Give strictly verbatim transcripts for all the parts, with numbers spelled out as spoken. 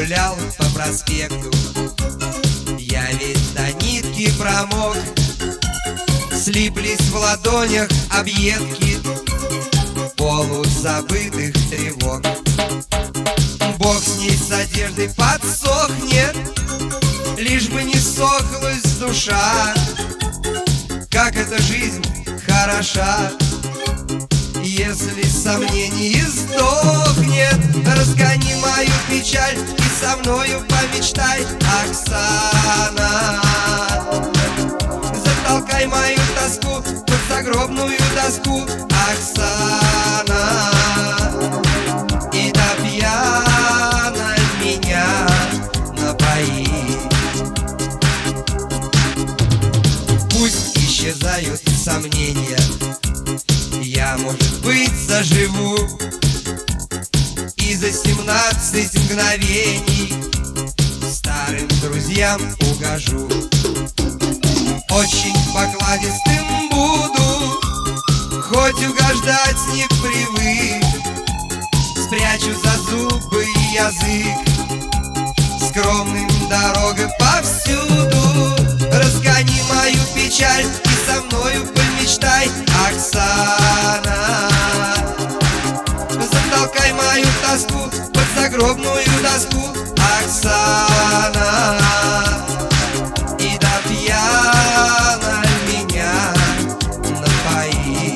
гулял по проспекту, я весь до нитки промок. Слиплись в ладонях объедки полузабытых тревог. Бог с ней с одеждой подсохнет, лишь бы не сохлась душа. Как эта жизнь хороша, если сомнений сдохнет. Разгони мою печаль и со мною помечтай, Оксана. Затолкай мою тоску под загробную доску, Оксана. И до пьяна меня напои. Пусть исчезают сомнения, я, может быть, заживу и за семнадцать мгновений старым друзьям угожу. Очень покладистым буду, хоть угождать не привык. Спрячу за зубы язык, скромным дорога повсюду. Разгони мою печаль и со мною помечтай, Оксана. Затолкай мою тоску под загробную доску, Оксана. И до пьяна меня напои.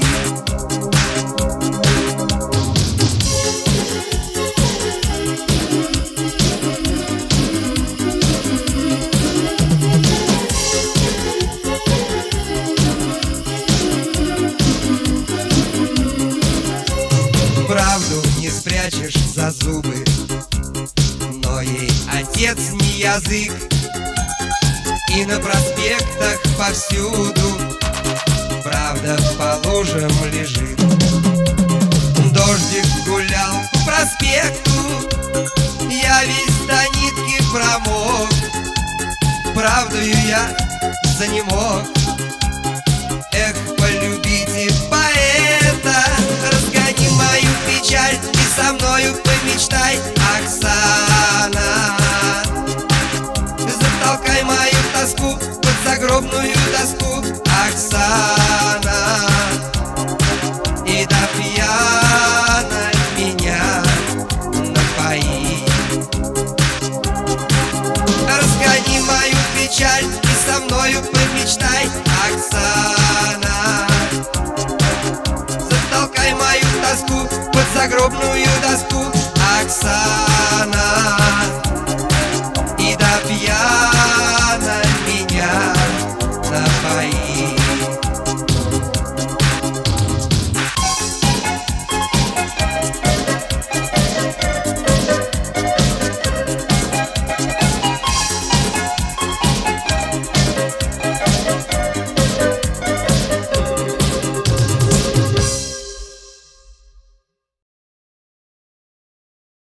Правду не спрячешь за зубы, но ей отец не язык. И на проспектах повсюду правда по лужам лежит. Дождик гулял по проспекту, я весь до нитки промок. Правдою я занемог. Эх, полюбите поэта, разгони мою печаль и со мною помечтай, Оксана. Затолкай мою тоску под загробную доску, Оксана. И до пьяна меня напои. Разгони мою печаль и со мною помечтай, Оксана. Затолкай мою тоску под загробную доску, Оксана.